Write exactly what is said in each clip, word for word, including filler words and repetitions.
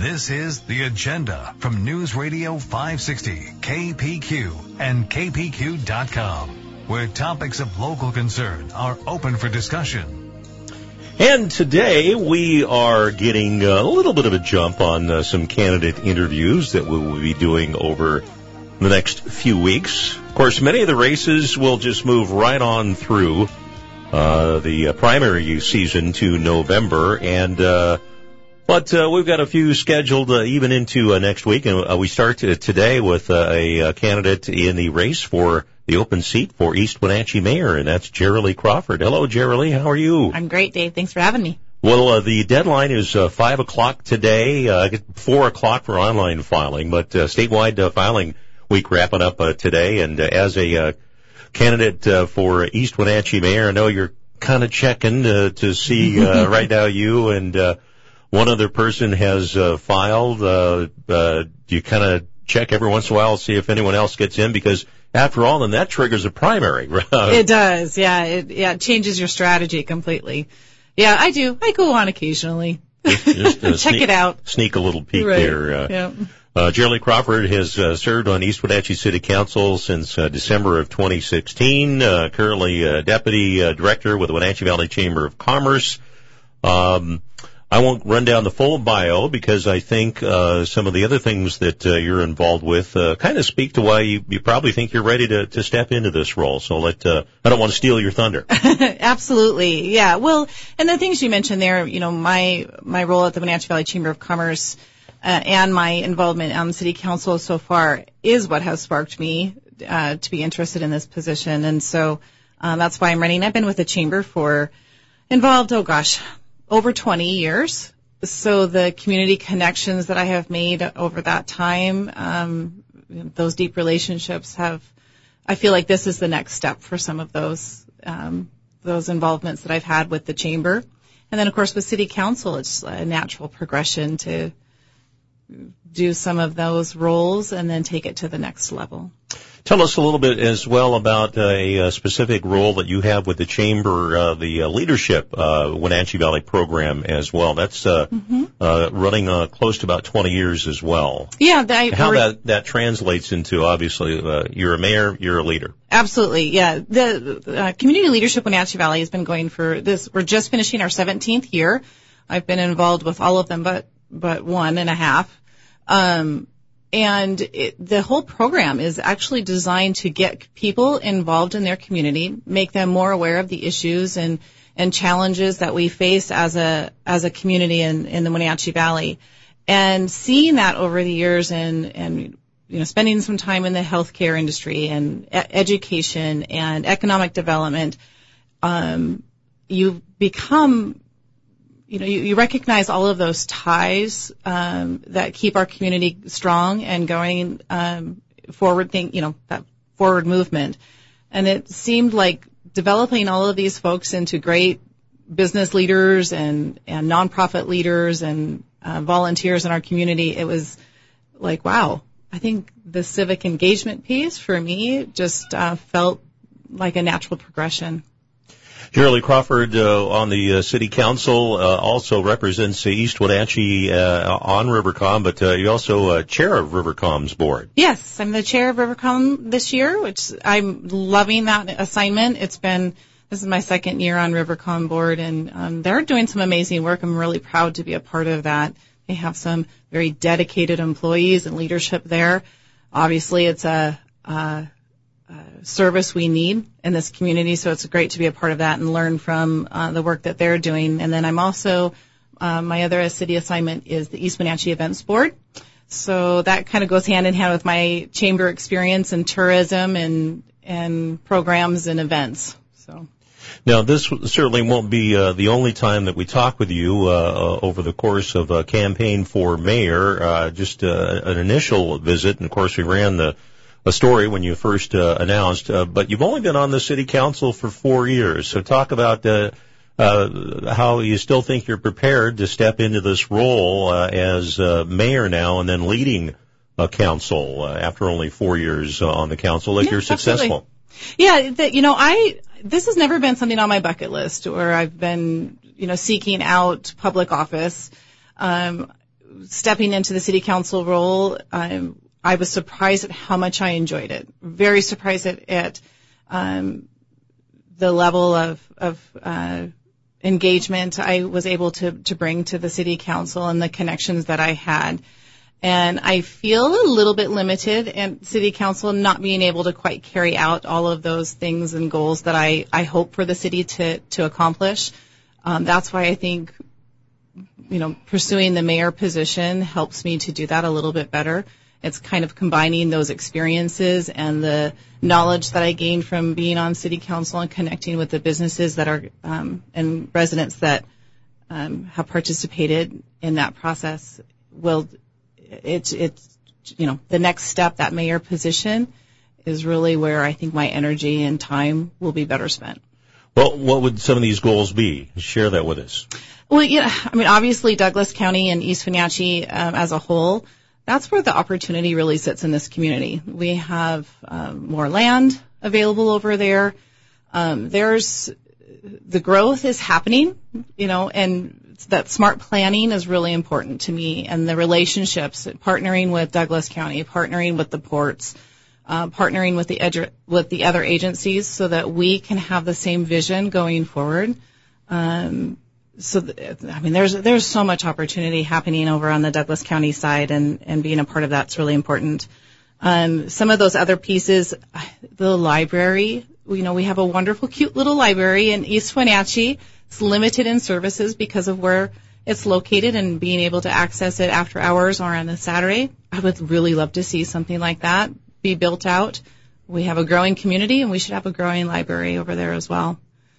This is The Agenda from News Radio five sixty, K P Q, and K P Q dot com, where topics of local concern are open for discussion. And today we are getting a little bit of a jump on uh, some candidate interviews that we will be doing over the next few weeks. Of course, many of the races will just move right on through uh, the uh, primary season to November, and uh, but uh, we've got a few scheduled uh, even into uh, next week, and uh, we start uh, today with uh, a, a candidate in the race for the open seat for East Wenatchee Mayor, and that's Jerilee Crawford. Hello, Jerilee. How are you? I'm great, Dave. Thanks for having me. Well, uh, the deadline is uh, five o'clock today, uh, four o'clock for online filing, but uh, statewide uh, filing week wrapping up uh, today. And uh, as a uh, candidate uh, for East Wenatchee Mayor, I know you're kind of checking uh, to see uh, right now you and uh, one other person has uh, filed. Uh, uh, do you kind of check every once in a while, see if anyone else gets in? Because after all, then that triggers a primary. It does, yeah. It, yeah, it changes your strategy completely. Yeah, I do. I go on occasionally. Just, just, uh, Check sneak, it out. Sneak a little peek right. there. Uh, yeah. uh, Jerilee Crawford has uh, served on East Wenatchee City Council since uh, December of twenty sixteen. Uh, currently uh, Deputy uh, Director with the Wenatchee Valley Chamber of Commerce. Um, I won't run down the full bio because I think uh, some of the other things that uh, you're involved with uh, kind of speak to why you, you probably think you're ready to, to step into this role. So let uh, I don't want to steal your thunder. Absolutely, yeah. Well, and the things you mentioned there, you know, my my role at the Wenatchee Valley Chamber of Commerce uh, and my involvement on the City Council so far is what has sparked me uh, to be interested in this position, and so um, that's why I'm running. I've been with the Chamber for involved. Oh gosh. Over twenty years. So the community connections that I have made over that time, um, those deep relationships have, I feel like this is the next step for some of those, um, those involvements that I've had with the chamber. And then of course with City Council, it's a natural progression to do some of those roles and then take it to the next level. Tell us a little bit as well about a, a specific role that you have with the Chamber, uh, the uh, Leadership uh, Wenatchee Valley program as well. That's uh, mm-hmm. uh, running uh, close to about twenty years as well. Yeah. That, How that, that translates into, obviously, uh, you're a mayor, you're a leader. Absolutely, yeah. The uh, Community Leadership Wenatchee Valley has been going for this. We're just finishing our seventeenth year. I've been involved with all of them but, but one and a half. Um And it, the whole program is actually designed to get people involved in their community, make them more aware of the issues and, and challenges that we face as a as a community in, in the Wenatchee Valley. And seeing that over the years and, and you know, spending some time in the healthcare industry and e- education and economic development, um, you become You know, you, you recognize all of those ties um, that keep our community strong and going um, forward. Think, you know, that forward movement. And it seemed like developing all of these folks into great business leaders and and nonprofit leaders and uh, volunteers in our community. It was like, wow. I think the civic engagement piece for me just uh, felt like a natural progression. Jerilee Crawford uh, on the uh, City Council uh, also represents uh, East Wenatchee uh, on Rivercom, but uh, you're also uh, chair of Rivercom's board. Yes, I'm the chair of Rivercom this year, which I'm loving that assignment. It's been, this is my second year on Rivercom board, and um, they're doing some amazing work. I'm really proud to be a part of that. They have some very dedicated employees and leadership there. Obviously, it's a... a Uh, service we need in this community, so it's great to be a part of that and learn from uh, the work that they're doing. And then I'm also, uh, my other city assignment is the East Wenatchee Events Board. So that kind of goes hand in hand with my chamber experience in tourism and and programs and events. So. Now, this certainly won't be uh, the only time that we talk with you uh, uh, over the course of a campaign for mayor. Uh, just uh, an initial visit, and of course we ran the a story when you first uh, announced, uh, but you've only been on the City Council for four years. So talk about uh, uh, how you still think you're prepared to step into this role uh, as uh, mayor now and then leading a council uh, after only four years uh, on the council if yeah, you're successful. Absolutely. Yeah, the, you know, I this has never been something on my bucket list where I've been, you know, seeking out public office. Um stepping into the city council role, um, I was surprised at how much I enjoyed it. Very surprised at, at um, the level of, of uh, engagement I was able to, to bring to the city council and the connections that I had. And I feel a little bit limited in city council not being able to quite carry out all of those things and goals that I, I hope for the city to, to accomplish. Um, that's why I think, you know, pursuing the mayor position helps me to do that a little bit better. It's kind of combining those experiences and the knowledge that I gained from being on city council and connecting with the businesses that are, um, and residents that, um, have participated in that process will, It's, it's, you know, the next step, that mayor position, is really where I think my energy and time will be better spent. Well, what would some of these goals be? Share that with us. Well, yeah, I mean, obviously Douglas County and East Wenatchee um, as a whole, that's where the opportunity really sits in this community. We have um, more land available over there. Um, there's, the growth is happening, you know, and that smart planning is really important to me, and the relationships, partnering with Douglas County, partnering with the ports, uh, partnering with the edu- with the other agencies so that we can have the same vision going forward. Um, so, th- I mean, there's there's so much opportunity happening over on the Douglas County side, and, and being a part of that's really important. Um, some of those other pieces, the library, you know, we have a wonderful, cute little library in East Wenatchee. It's limited in services because of where it's located and being able to access it after hours or on a Saturday. I would really love to see something like that be built out. We have a growing community, and we should have a growing library over there as well.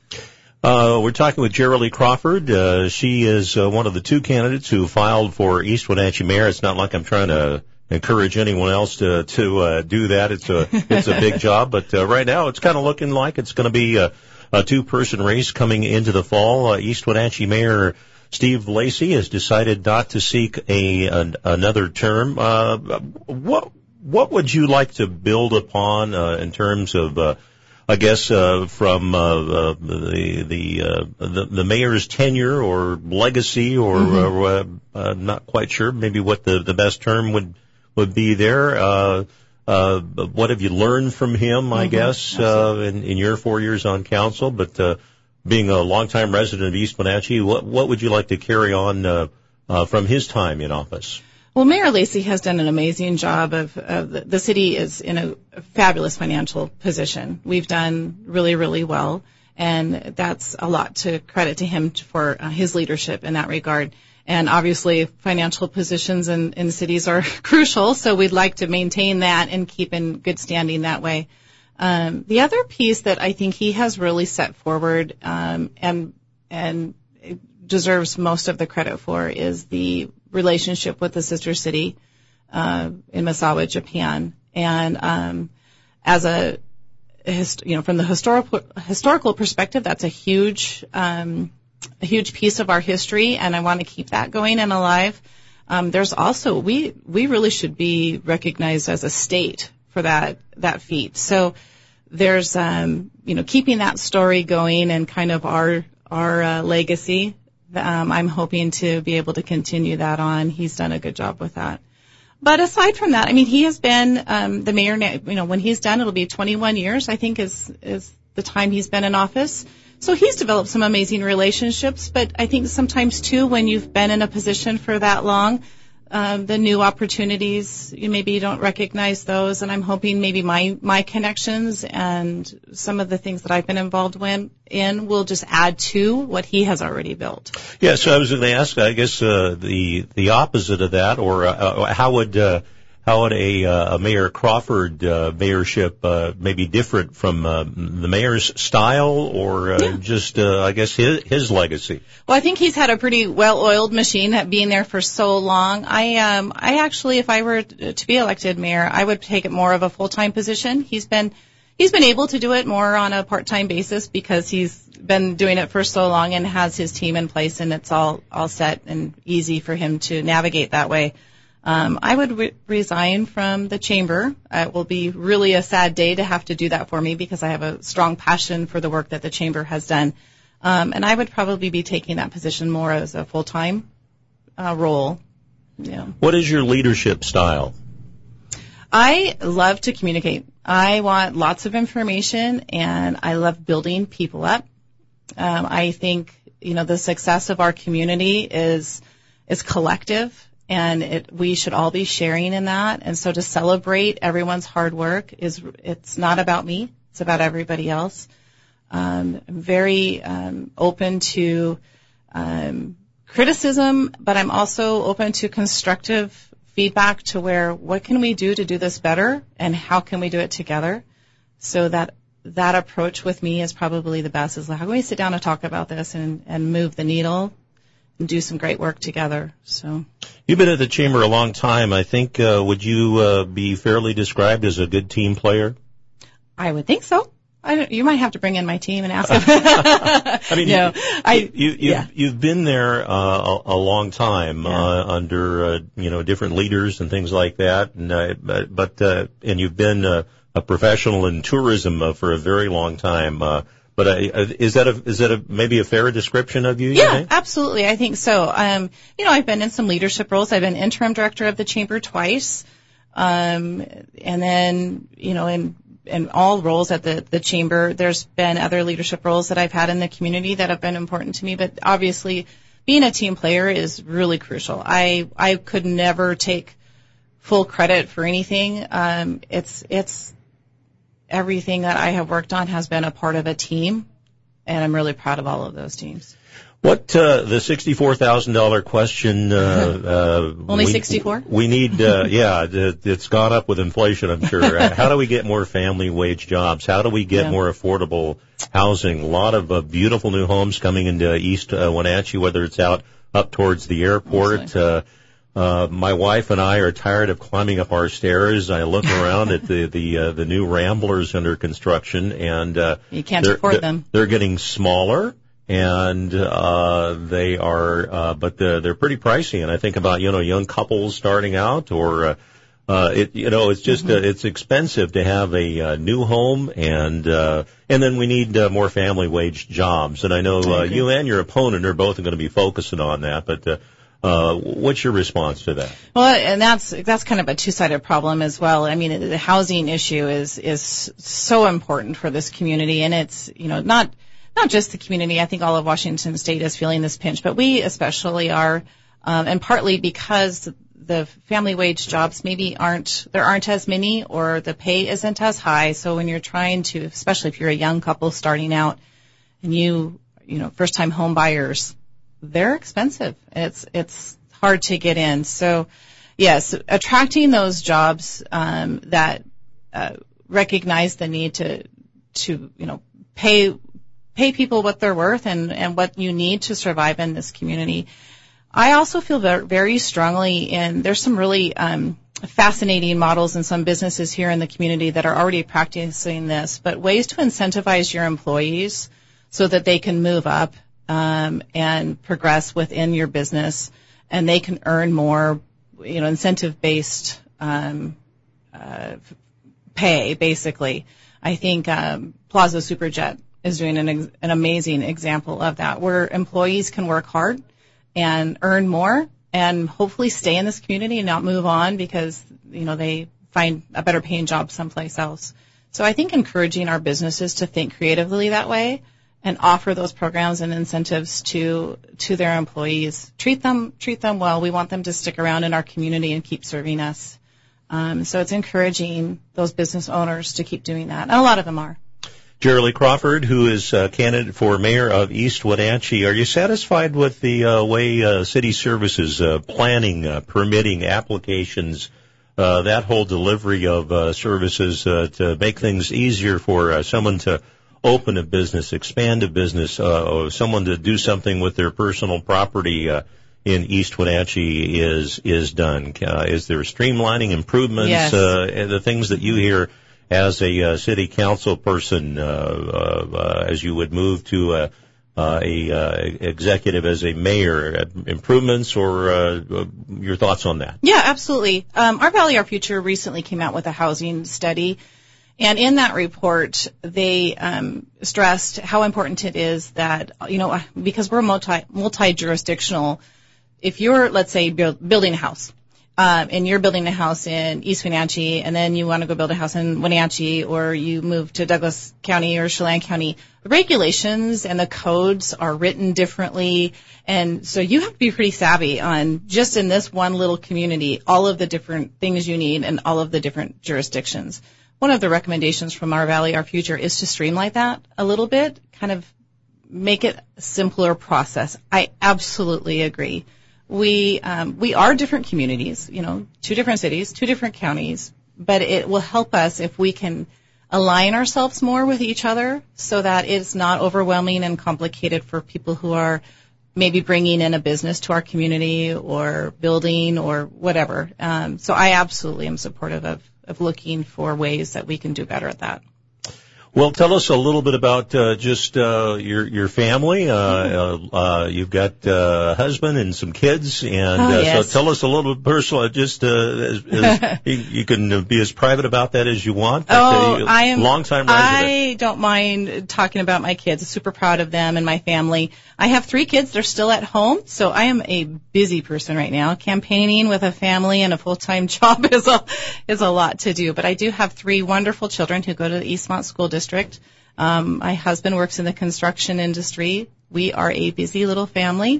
Uh, we're talking with Geraldine Crawford. Uh, she is uh, one of the two candidates who filed for East Wenatchee mayor. It's not like I'm trying to encourage anyone else to to uh, do that. It's a it's a big job, but uh, right now it's kind of looking like it's going to be a, a two-person race coming into the fall. Uh, East Wenatchee Mayor Steve Lacy has decided not to seek a an, another term. Uh, what what would you like to build upon uh, in terms of, uh, I guess, uh, from uh, uh, the the, uh, the the mayor's tenure or legacy, or, mm-hmm. or uh, uh, not quite sure maybe what the the best term would would be there. Uh, uh, what have you learned from him, I mm-hmm. guess, uh, in, in your four years on council? But uh, being a longtime resident of East Wenatchee, what what would you like to carry on uh, uh, from his time in office? Well, Mayor Lacy has done an amazing job of, of the, the city is in a, a fabulous financial position. We've done really, really well, and that's a lot to credit to him for uh, his leadership in that regard. And obviously, financial positions in, in cities are crucial, so we'd like to maintain that and keep in good standing that way. Um, the other piece that I think he has really set forward um, and and deserves most of the credit for is the relationship with the sister city uh, in Misawa, Japan. And um, as a, you know, from the historical historical perspective, that's a huge um, a huge piece of our history, and I want to keep that going and alive. Um, there's also we we really should be recognized as a state for that that feat. So there's um, you know, keeping that story going and kind of our our uh, legacy. Um, I'm hoping to be able to continue that on. He's done a good job with that. But aside from that, I mean, he has been um, the mayor. You know, when he's done, it'll be twenty-one years. I think is is the time he's been in office. So he's developed some amazing relationships. But I think sometimes too, when you've been in a position for that long, um, the new opportunities, you maybe you don't recognize those. And I'm hoping maybe my my connections and some of the things that I've been involved in, in will just add to what he has already built. Yeah, so I was going to ask, I guess, uh, the the opposite of that, or uh, how would uh, how would a, uh, a Mayor Crawford uh, mayorship uh, maybe different from uh, the mayor's style, or uh, yeah. just, uh, I guess, his, his legacy? Well, I think he's had a pretty well-oiled machine at being there for so long. I um, I actually, if I were to be elected mayor, I would take it more of a full-time position. He's been He's been able to do it more on a part-time basis because he's been doing it for so long and has his team in place, and it's all, all set and easy for him to navigate that way. Um, I would re- resign from the chamber. It will be really a sad day to have to do that for me because I have a strong passion for the work that the chamber has done. Um, and I would probably be taking that position more as a full-time uh, role Yeah. What is your leadership style? I love to communicate. I want lots of information, and I love building people up. Um, I think, you know, the success of our community is is collective, and it, we should all be sharing in that. And so to celebrate everyone's hard work is, it's not about me, it's about everybody else. Um, I'm very um, open to um, criticism, but I'm also open to constructive feedback to where, what can we do to do this better, and how can we do it together? So that that approach with me is probably the best, is how can we sit down and talk about this and, and move the needle and do some great work together. So You've been at the Chamber a long time. I think, uh, would you uh, be fairly described as a good team player? I would think so. I don't, you might have to bring in my team and ask them. I mean, no, you, I, you, you, yeah. you've, you've been there uh, a, a long time Yeah. uh, under uh, you know different leaders and things like that, and uh, but, but uh, and you've been uh, a professional in tourism uh, for a very long time. Uh, but uh, is that a is that a maybe a fair description of you? you Yeah, think? absolutely. I think so. Um, you know, I've been in some leadership roles. I've been interim director of the Chamber twice, um, and then you know in. in all roles at the, the Chamber. There's been other leadership roles that I've had in the community that have been important to me, but obviously being a team player is really crucial. I, I could never take full credit for anything. Um, it's, it's everything that I have worked on has been a part of a team, and I'm really proud of all of those teams. What uh, the sixty-four thousand dollar question? Uh, uh, Only we, sixty-four? We need, uh, yeah, it, it's gone up with inflation, I'm sure. How do we get more family wage jobs? How do we get Yeah. more affordable housing? A lot of uh, beautiful new homes coming into East uh, Wenatchee, whether it's out up towards the airport. Uh, uh, my wife and I are tired of climbing up our stairs. I look around at the the uh, the new Ramblers under construction, and uh, You can't they're, afford they're, them. They're getting smaller. And uh they are uh but they're, they're pretty pricey, and I think about you know young couples starting out, or uh, uh it you know it's just mm-hmm. uh, it's expensive to have a uh, new home, and uh and then we need uh, more family wage jobs, and I know uh, you and your opponent are both going to be focusing on that, but uh, uh what's your response to that? Well, and that's that's kind of a two-sided problem as well. I mean, the housing issue is is so important for this community, and it's you know not Not just the community. I think all of Washington State is feeling this pinch, but we especially are, um, and partly because the family wage jobs maybe aren't, there aren't as many, or the pay isn't as high. So when you're trying to, especially if you're a young couple starting out, and you, you know, first time home buyers, they're expensive. It's, it's hard to get in. So yes, attracting those jobs, um, that, uh, recognize the need to, to, you know, pay, pay people what they're worth and, and what you need to survive in this community. I also feel very, very strongly in, there's some really um, fascinating models in some businesses here in the community that are already practicing this, but ways to incentivize your employees so that they can move up um, and progress within your business, and they can earn more, you know, incentive-based um, uh, pay, basically. I think um, Plaza Superjet is doing an, ex- an amazing example of that, where employees can work hard and earn more and hopefully stay in this community and not move on because, you know, they find a better paying job someplace else. So I think encouraging our businesses to think creatively that way and offer those programs and incentives to to their employees. Treat them treat them well. We want them to stick around in our community and keep serving us. Um, so it's encouraging those business owners to keep doing that. And a lot of them are. Jerry Crawford, who is a candidate for mayor of East Wenatchee, are you satisfied with the uh, way uh, city services, uh, planning, uh, permitting, applications, uh, that whole delivery of uh, services uh, to make things easier for uh, someone to open a business, expand a business, uh, or someone to do something with their personal property uh, in East Wenatchee is is done? Uh, is there streamlining, improvements, yes. uh, the things that you hear as a uh, city council person, uh, uh, uh, as you would move to uh, uh, a uh, executive as a mayor, uh, improvements or uh, uh, your thoughts on that? Yeah, absolutely. Um, Our Valley, Our Future recently came out with a housing study, and in that report, they um, stressed how important it is that, you know, because we're multi multi-jurisdictional, if you're, let's say, build, building a house, um, and you're building a house in East Wenatchee, and then you want to go build a house in Wenatchee, or you move to Douglas County or Chelan County, the regulations and the codes are written differently, and so you have to be pretty savvy on just in this one little community, all of the different things you need and all of the different jurisdictions. One of the recommendations from Our Valley, Our Future is to streamline that a little bit, kind of make it a simpler process. I absolutely agree. We um, we are different communities, you know, two different cities, two different counties, but it will help us if we can align ourselves more with each other so that it's not overwhelming and complicated for people who are maybe bringing in a business to our community or building or whatever. Um, so I absolutely am supportive of, of looking for ways that we can do better at that. Well, tell us a little bit about uh, just uh, your your family. Uh, uh, uh, you've got uh, a husband and some kids, and oh, uh, yes. so tell us a little bit personal. Just uh, as, as you, you can be as private about that as you want. But, oh, uh, I am. Long-time resident. I don't mind talking about my kids. I'm super proud of them and my family. I have three kids. They're still at home, so I am a busy person right now. Campaigning with a family and a full-time job is a is a lot to do. But I do have three wonderful children who go to the Eastmont School District. Um, my husband works in the construction industry. We are a busy little family.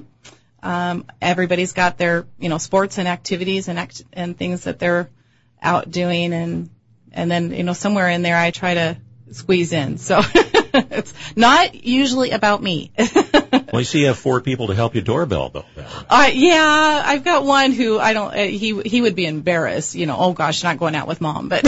Um, everybody's got their, you know, sports and activities and act- and things that they're out doing, and and then, you know, somewhere in there I try to squeeze in. So it's not usually about me. Well, you see, you have four people to help you doorbell, though. Uh, yeah, I've got one who I don't. Uh, he he would be embarrassed, you know. Oh gosh, not going out with mom, but.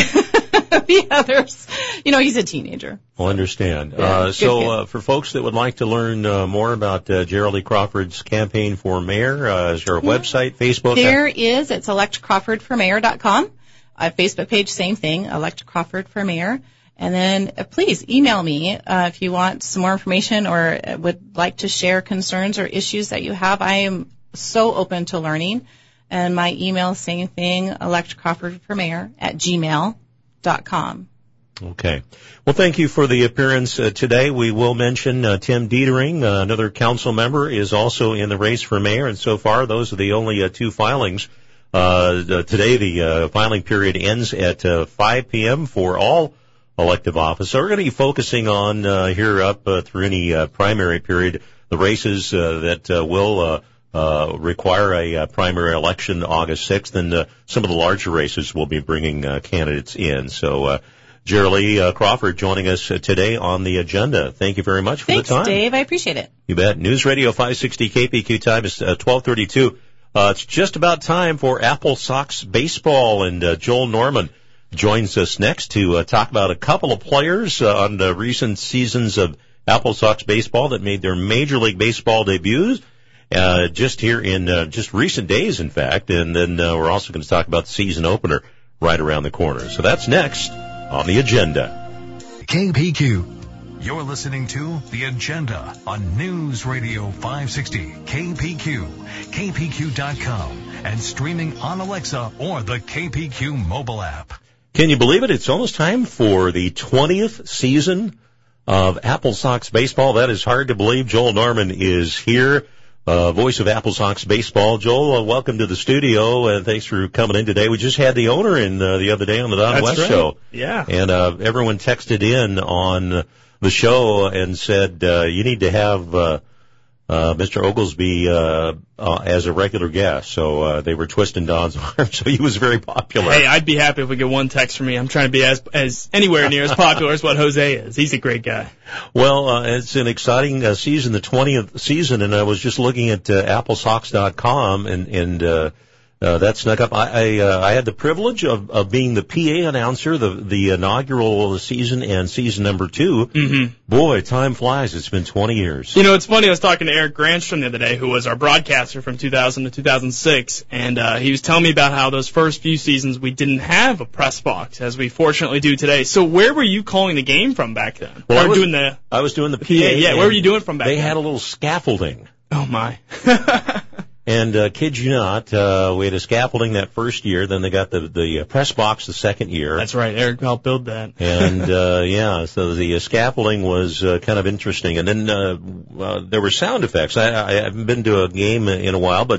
The others, you know, he's a teenager. Well, understand. Yeah, uh, good so, kid. uh, for folks that would like to learn uh, more about uh, Geraldine Crawford's campaign for mayor, uh, is there a yeah. website, Facebook? There is. It's elect crawford for mayor dot com. Uh, Facebook page, same thing, Elect Crawford for Mayor. And then uh, please email me uh, if you want some more information or would like to share concerns or issues that you have. I am so open to learning. And my email, same thing, elect crawford for mayor at gmail dot com. Okay. Well, thank you for the appearance uh, today. We will mention uh, Tim Dietering, uh, another council member, is also in the race for mayor, and so far those are the only uh, two filings. Uh, uh, today the uh, filing period ends at uh, five p.m. for all elective office. So we're going to be focusing on uh, here up uh, through any uh, primary period, the races uh, that uh, will uh, uh, require a uh, primary election August sixth, and uh, some of the larger races will be bringing uh, candidates in. So, uh, Geraldine uh, Crawford joining us uh, today on the agenda. Thank you very much for Thanks, the time. Thanks, Dave. I appreciate it. You bet. News Radio five sixty K P Q time is uh, twelve thirty-two. Uh, it's just about time for Apple Sox baseball, and uh, Joel Norman joins us next to uh, talk about a couple of players uh, on the recent seasons of Apple Sox baseball that made their Major League Baseball debuts uh, just here in uh, just recent days, in fact. And then uh, we're also going to talk about the season opener right around the corner. So that's next on the agenda. K P Q. You're listening to The Agenda on News Radio five sixty K P Q, K P Q dot com, and streaming on Alexa or the K P Q mobile app. Can you believe it? It's almost time for the twentieth season of Apple Sox baseball. That is hard to believe. Joel Norman is here, uh, voice of Apple Sox baseball. Joel, uh, welcome to the studio, and thanks for coming in today. We just had the owner in uh, the other day on the Don That's West right. show. Yeah. And uh, everyone texted in on the show and said, uh, you need to have uh, uh, Mister Oglesby uh, uh, as a regular guest. So uh, they were twisting Don's arm, so he was very popular. Hey, I'd be happy if we get one text from me. I'm trying to be as as anywhere near as popular as what Jose is. He's a great guy. Well, uh, it's an exciting uh, season, the twentieth season, and I was just looking at uh, apple sox dot com, and, and uh, uh, that snuck up. I I, uh, I had the privilege of, of being the P A announcer, the the inaugural season and season number two. Mm-hmm. Boy, time flies. It's been twenty years. You know, it's funny. I was talking to Eric Granstrom the other day, who was our broadcaster from two thousand to two thousand six, and uh, he was telling me about how those first few seasons we didn't have a press box, as we fortunately do today. So where were you calling the game from back then? Well, or I was doing the I was doing the P A. Yeah, yeah. Where were you doing from back they then? They had a little scaffolding. Oh, my. And uh, kid you not, uh, we had a scaffolding that first year. Then they got the the uh, press box the second year. That's right. Eric helped build that. And uh, yeah, so the uh, scaffolding was uh, kind of interesting. And then uh, uh, there were sound effects. I, I haven't been to a game in a while, but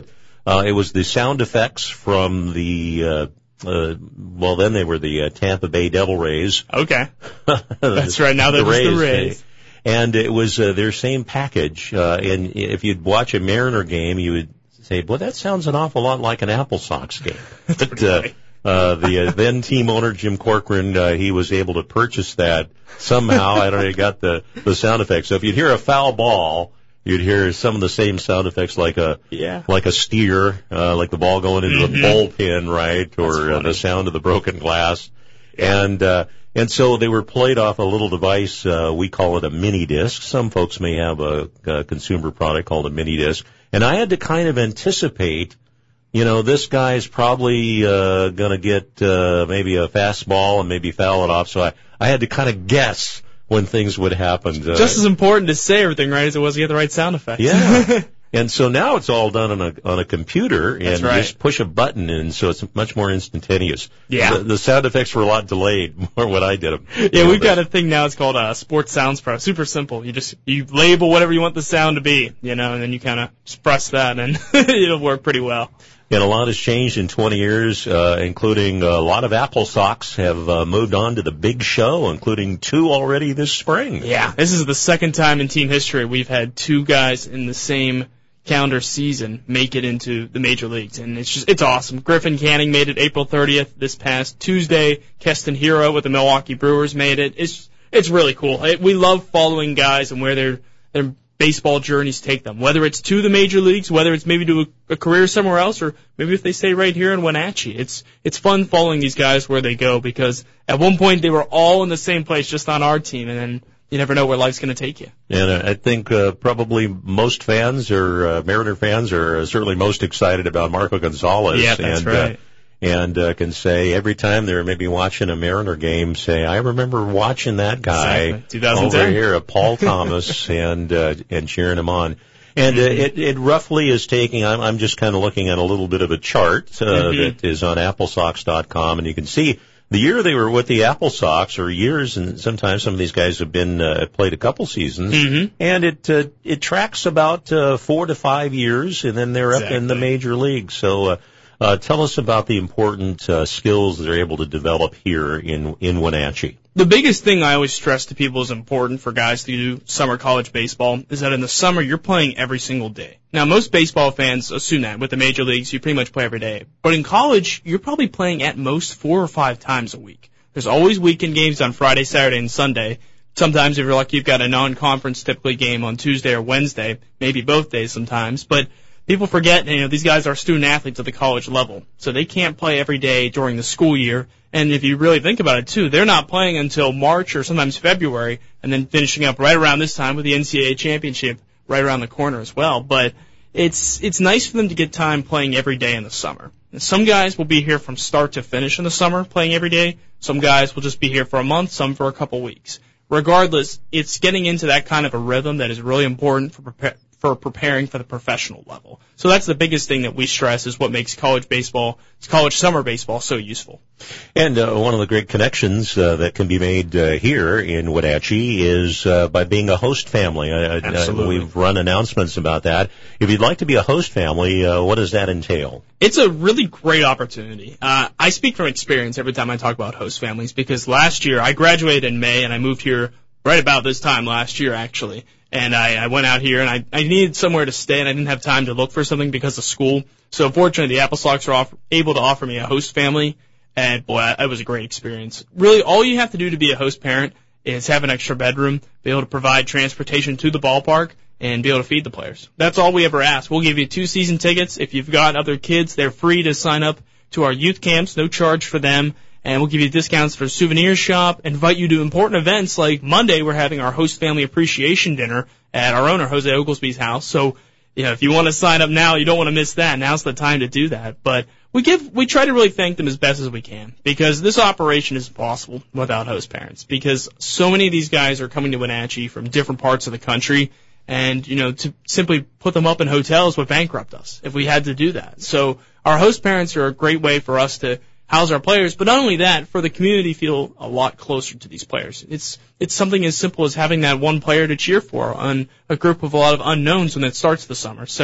Uh, it was the sound effects from the, uh, uh, well, then they were the uh, Tampa Bay Devil Rays. Okay. That's right. Now they're the Rays. The Rays. And it was uh, their same package. Uh, and if you'd watch a Mariner game, you would say, well, that sounds an awful lot like an Apple Sox game. But, uh, uh, the uh, then team owner, Jim Corcoran, uh, he was able to purchase that somehow. I don't know, he got the, the sound effects. So if you'd hear a foul ball, you'd hear some of the same sound effects like a, yeah. like a steer, uh, like the ball going into mm-hmm. the bullpen, right? Or uh, the sound of the broken glass. Yeah. And, uh, And so they were played off a little device, uh, we call it a mini disc. Some folks may have a, a consumer product called a mini disc. And I had to kind of anticipate, you know, this guy's probably, uh, gonna get, uh, maybe a fastball and maybe foul it off. So I, I had to kind of guess when things would happen. Uh, Just as important to say everything right as it was to get the right sound effects. Yeah. And so now it's all done on a on a computer, and That's right. you just push a button, and so it's much more instantaneous. Yeah. The, the sound effects were a lot delayed, more when I did them. Yeah, you know, we've got a thing now. It's called uh, Sports Sounds Pro. Super simple. You just you label whatever you want the sound to be, you know, and then you kind of express that, and it'll work pretty well. And a lot has changed in twenty years, uh, including a lot of Apple Sox have uh, moved on to the big show, including two already this spring. Yeah, this is the second time in team history we've had two guys in the same calendar season make it into the major leagues, and it's just it's awesome. Griffin Canning made it April thirtieth this past Tuesday. Keston Hero with the Milwaukee Brewers made it. It's it's really cool. It, we love following guys and where their their baseball journeys take them, whether it's to the major leagues, whether it's maybe to a, a career somewhere else, or maybe if they stay right here in Wenatchee. It's it's fun following these guys where they go, because at one point they were all in the same place, just on our team, and then you never know where life's going to take you. And uh, I think uh, probably most fans or uh, Mariner fans are uh, certainly most excited about Marco Gonzalez. Yeah, that's and, right. Uh, and uh, can say every time they're maybe watching a Mariner game, say, I remember watching that guy exactly. twenty ten over here, uh, Paul Thomas, and uh, and cheering him on. And uh, it, it roughly is taking, I'm, I'm just kind of looking at a little bit of a chart uh, mm-hmm. that is on apple sox dot com, and you can see the year they were with the Apple Sox, or years, and sometimes some of these guys have been uh, played a couple seasons, mm-hmm. and it uh, it tracks about uh, four to five years, and then they're exactly. up in the major leagues. So uh, uh, tell us about the important uh, skills they're able to develop here in in Wenatchee. The biggest thing I always stress to people is important for guys to do summer college baseball is that in the summer you're playing every single day. Now, most baseball fans assume that with the major leagues you pretty much play every day. But in college, you're probably playing at most four or five times a week. There's always weekend games on Friday, Saturday, and Sunday. Sometimes if you're lucky, you've got a non-conference typically game on Tuesday or Wednesday, maybe both days sometimes. But people forget, you know, these guys are student athletes at the college level, so they can't play every day during the school year. And if you really think about it, too, they're not playing until March or sometimes February, and then finishing up right around this time with the N C double A championship right around the corner as well. But it's it's nice for them to get time playing every day in the summer. And some guys will be here from start to finish in the summer playing every day. Some guys will just be here for a month, some for a couple weeks. Regardless, it's getting into that kind of a rhythm that is really important for prepare, for preparing for the professional level. So that's the biggest thing that we stress is what makes college baseball, college summer baseball so useful. And uh, one of the great connections uh, that can be made uh, here in Wenatchee is uh, by being a host family. I, Absolutely. I, we've run announcements about that. If you'd like to be a host family, uh, what does that entail? It's a really great opportunity. Uh, I speak from experience every time I talk about host families, because last year I graduated in May and I moved here right about this time last year, actually. And I, I went out here, and I, I needed somewhere to stay, and I didn't have time to look for something because of school. So fortunately, the Apple Sox were off, able to offer me a host family, and boy, it was a great experience. Really, all you have to do to be a host parent is have an extra bedroom, be able to provide transportation to the ballpark, and be able to feed the players. That's all we ever ask. We'll give you two season tickets. If you've got other kids, they're free to sign up to our youth camps, no charge for them. And we'll give you discounts for souvenir shop, invite you to important events like Monday we're having our host family appreciation dinner at our owner, Jose Oglesby's house. So, you know, if you want to sign up now, you don't want to miss that. Now's the time to do that. But we give, we try to really thank them as best as we can, because this operation isn't possible without host parents, because so many of these guys are coming to Wenatchee from different parts of the country. And, you know, to simply put them up in hotels would bankrupt us if we had to do that. So our host parents are a great way for us to house our players, but not only that, for the community feel a lot closer to these players. It's it's something as simple as having that one player to cheer for on a group of a lot of unknowns when it starts the summer. So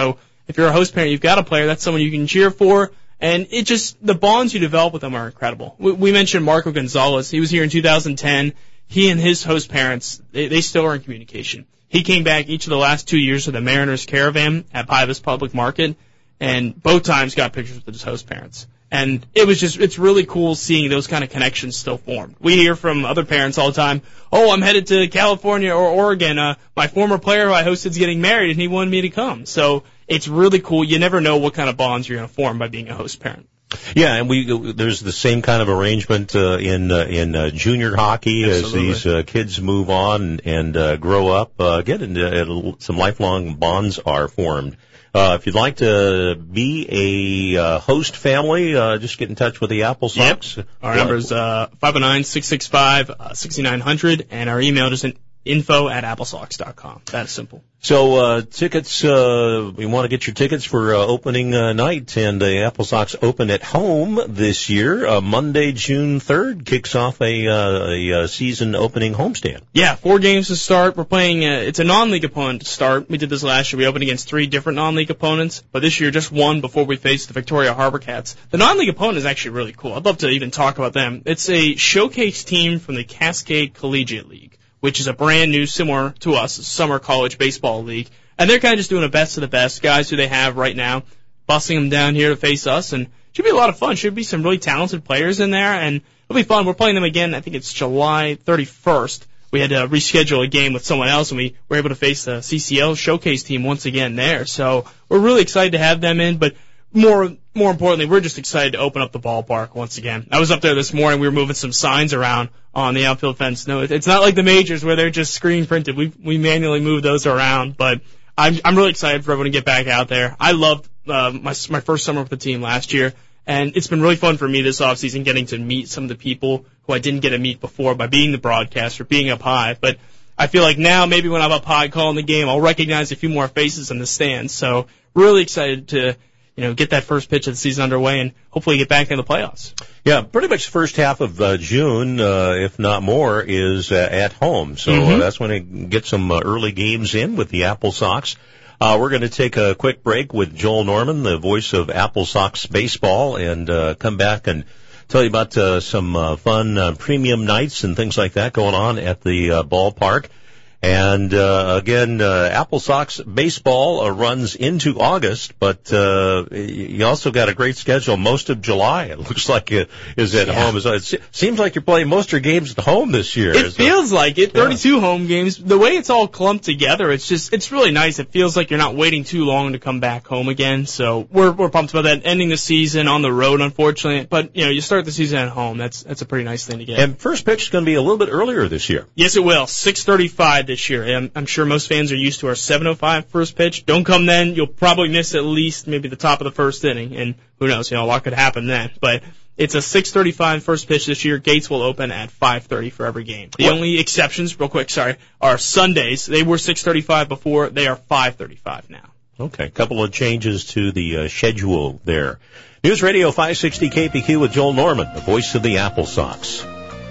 if you're a host parent, you've got a player, that's someone you can cheer for. And it just, the bonds you develop with them are incredible. We, we mentioned Marco Gonzalez. He was here in two thousand ten. He and his host parents, they, they still are in communication. He came back each of the last two years to the Mariners Caravan at Pybus Public Market, and both times got pictures with his host parents. And it was just, it's really cool seeing those kind of connections still formed. We hear from other parents all the time, oh, I'm headed to California or Oregon. Uh, my former player who I hosted is getting married and he wanted me to come. So it's really cool. You never know what kind of bonds you're going to form by being a host parent. Yeah, and we there's the same kind of arrangement uh, in uh, in uh, junior hockey. Absolutely. As these uh, kids move on and, and uh, grow up. Uh, again, and, uh, some lifelong bonds are formed. Uh, if you'd like to be a uh, host family, uh, just get in touch with the Apple Sox. Yep. Our number is uh, five oh nine, six six five, six nine zero zero, and our email is info at applesox dot com. That's simple. So, uh, tickets, uh, we want to get your tickets for, uh, opening, uh, night, and the uh, Apple Sox open at home this year. Uh, Monday, June third kicks off a, uh, a, uh, season opening homestand. Yeah, four games to start. We're playing, uh, it's a non-league opponent to start. We did this last year. We opened against three different non-league opponents, but this year just one before we faced the Victoria Harbor Cats. The non-league opponent is actually really cool. I'd love to even talk about them. It's a showcase team from the Cascade Collegiate League, which is a brand new, similar to us, summer college baseball league. And they're kind of just doing a best of the best guys who they have right now, busting them down here to face us. And should be a lot of fun. Should be some really talented players in there. And it'll be fun. We're playing them again, I think it's July thirty-first. We had to reschedule a game with someone else, and we were able to face the C C L showcase team once again there. So we're really excited to have them in. But more more importantly, we're just excited to open up the ballpark once again. I was up there this morning. We were moving some signs around on the outfield fence. No, it's not like the majors where they're just screen printed. We we manually move those around, but I'm I'm really excited for everyone to get back out there. I loved uh, my my first summer with the team last year, and it's been really fun for me this offseason getting to meet some of the people who I didn't get to meet before by being the broadcaster, being up high. But I feel like now maybe when I'm up high calling the game, I'll recognize a few more faces in the stands. So really excited to, you know, get that first pitch of the season underway and hopefully get back in the playoffs. Yeah, pretty much the first half of uh, June, uh, if not more, is uh, at home. So Mm-hmm. uh, that's when we get some uh, early games in with the Apple Sox. Uh, we're going to take a quick break with Joel Norman, the voice of Apple Sox baseball, and uh, come back and tell you about uh, some uh, fun uh, premium nights and things like that going on at the uh, ballpark. And, uh, again, uh, Apple Sox baseball uh, runs into August, but, uh, you also got a great schedule most of July. It looks like it is at Yeah. home. It seems like you're playing most of your games at home this year. It feels like it. thirty-two yeah. home games. The way it's all clumped together, it's just, it's really nice. It feels like you're not waiting too long to come back home again. So we're, we're pumped about that. Ending the season on the road, unfortunately. But, you know, you start the season at home. That's, that's a pretty nice thing to get. And first pitch is going to be a little bit earlier this year. Yes, it will. six thirty-five this year. I'm, I'm sure most fans are used to our seven oh five first pitch. Don't come then. You'll probably miss at least maybe the top of the first inning. And who knows, you know, a lot could happen then. But it's a six thirty-five first pitch this year. Gates will open at five thirty for every game. The what? only exceptions, real quick, sorry, are Sundays. They were six thirty-five before. They are five thirty-five now. Okay, a couple of changes to the uh, schedule there. News Radio five sixty K P Q with Joel Norman, the voice of the Apple Sox.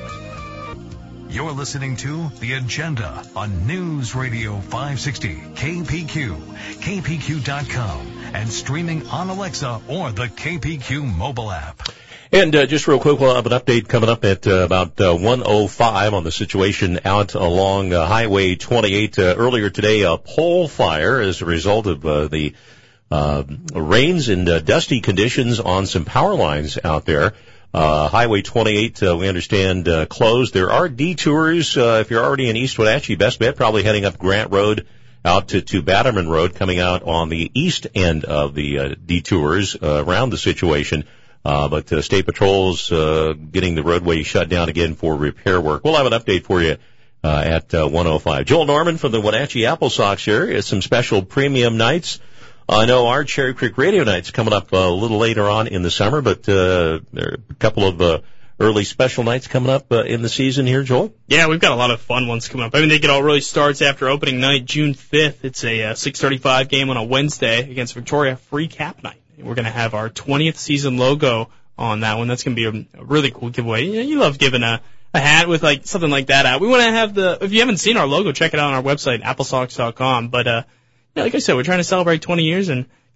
You're listening to The Agenda on News Radio five sixty K P Q, K P Q dot com, and streaming on Alexa or the K P Q mobile app. And uh, just real quick, we'll have an update coming up at uh, about uh, one oh five on the situation out along uh, Highway twenty-eight. Uh, earlier today, a pole fire as a result of uh, the uh, rains and uh, dusty conditions on some power lines out there. Uh, Highway twenty-eight, uh, we understand, uh, closed. There are detours, uh, if you're already in East Wenatchee, best bet probably heading up Grant Road out to, to Batterman Road, coming out on the east end of the, uh, detours, uh, around the situation. Uh, but, uh, State Patrol's, uh, getting the roadway shut down again for repair work. We'll have an update for you, uh, at, uh, one oh five. Joel Norman from the Wenatchee Apple Sox here. It's some special premium nights. I know our Cherry Creek Radio Night's coming up uh, a little later on in the summer, but uh, there are a couple of uh, early special nights coming up uh, in the season here, Joel. Yeah, we've got a lot of fun ones coming up. I mean, I think it all really starts after opening night, June fifth. It's a uh, six thirty-five game on a Wednesday against Victoria, free cap night. We're going to have our twentieth season logo on that one. That's going to be a, a really cool giveaway. You know, you love giving a, a hat with like something like that out. We want to have the, if you haven't seen our logo, check it out on our website, apple sox dot com. But, uh, yeah, like I said, we're trying to celebrate twenty years and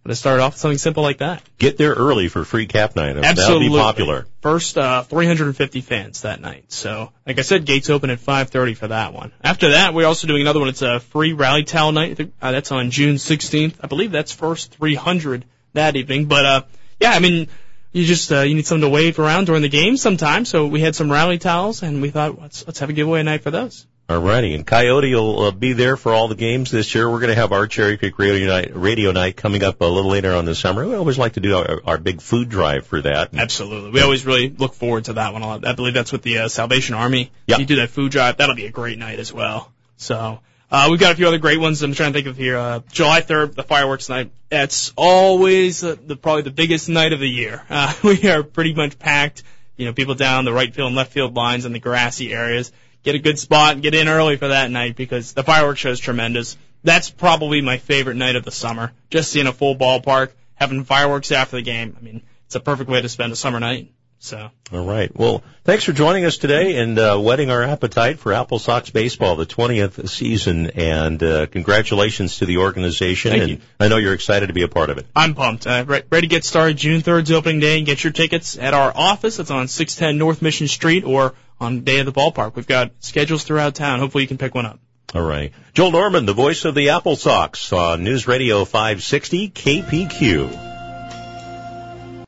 But it started off with something simple like that. Get there early for free cap night. Absolutely. That'll be popular. First, uh, three hundred fifty fans that night. So, like I said, gates open at five thirty for that one. After that, we're also doing another one. It's a free rally towel night. Uh, that's on June sixteenth. I believe that's first three hundred that evening. But, uh, yeah, I mean, you just, uh, you need something to wave around during the game sometimes. So we had some rally towels, and we thought, let's, let's have a giveaway night for those. All righty, and Coyote will uh, be there for all the games this year. We're going to have our Cherry Creek Radio Night, radio night coming up a little later on this summer. We always like to do our, our big food drive for that. Absolutely. We always really look forward to that one a lot. I believe that's with the uh, Salvation Army. Yep. You do that food drive. That'll be a great night as well. So uh, we've got a few other great ones I'm trying to think of here. Uh, July third, the fireworks night. That's always uh, the probably the biggest night of the year. Uh, we are pretty much packed. You know, people down the right field and left field lines in the grassy areas. Get a good spot and get in early for that night because the fireworks show is tremendous. That's probably my favorite night of the summer. Just seeing a full ballpark, having fireworks after the game. I mean, it's a perfect way to spend a summer night. So. All right. Well, thanks for joining us today and uh, whetting our appetite for Apple Sox baseball, the twentieth season, and uh, congratulations to the organization. Thank and you. I know you're excited to be a part of it. I'm pumped. Uh, re- ready to get started. June third's opening day. Get your tickets at our office. It's on six ten North Mission Street or on day of the ballpark. We've got schedules throughout town. Hopefully you can pick one up. All right. Joel Norman, the voice of the Apple Sox on News Radio five sixty K P Q.